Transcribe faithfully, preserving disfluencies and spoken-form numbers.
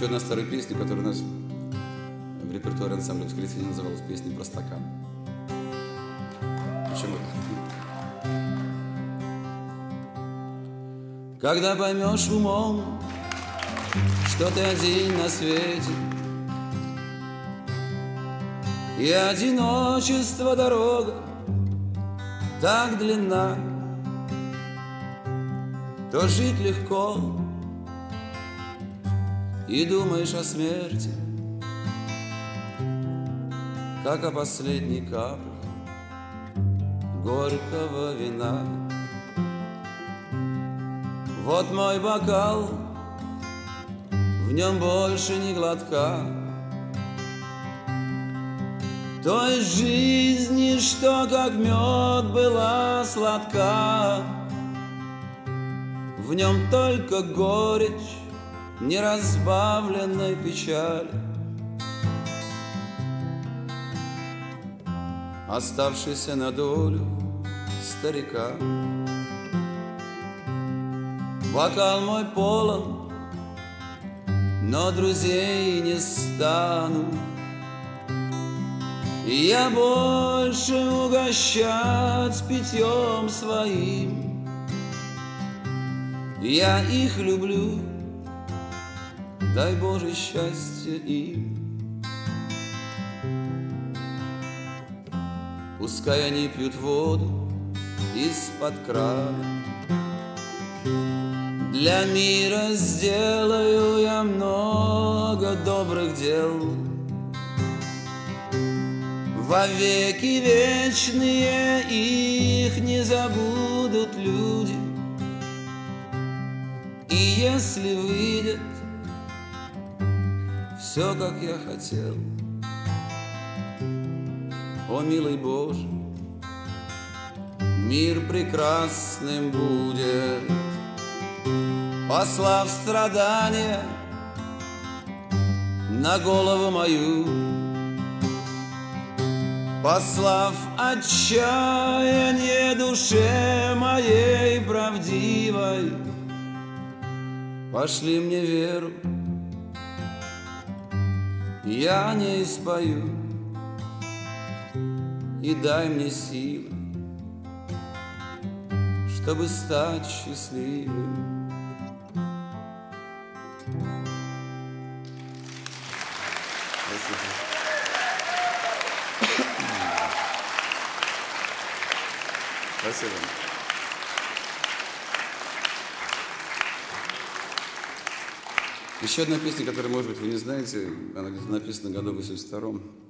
Еще одна старая песня, которая у нас в репертуаре ансамбля «Воскресенье» называлась песней про стакан. Почему? Когда поймешь умом, что ты один на свете, и одиночество дорога так длинна, то жить легко, и думаешь о смерти, как о последней капле горького вина. Вот мой бокал, в нем больше ни глотка той жизни, что как мед была сладка. В нем только горечь неразбавленной печали, оставшийся на долю старика. Бокал мой полон, но друзей не стану я больше угощать питьем своим. Я их люблю, дай Боже счастья им. Пускай они пьют воду из-под крана, для мира сделаю я много добрых дел. Вовеки вечные их не забудут люди, и если выйдет все, как я хотел, о милый Боже, мир прекрасным будет, послав страдания на голову мою, послав отчаяние душе моей правдивой. Пошли мне веру, я не испою, и дай мне силы, чтобы стать счастливым. Спасибо. Спасибо. Еще одна песня, которую, может быть, вы не знаете, она где-то написана в году в восемьдесят втором.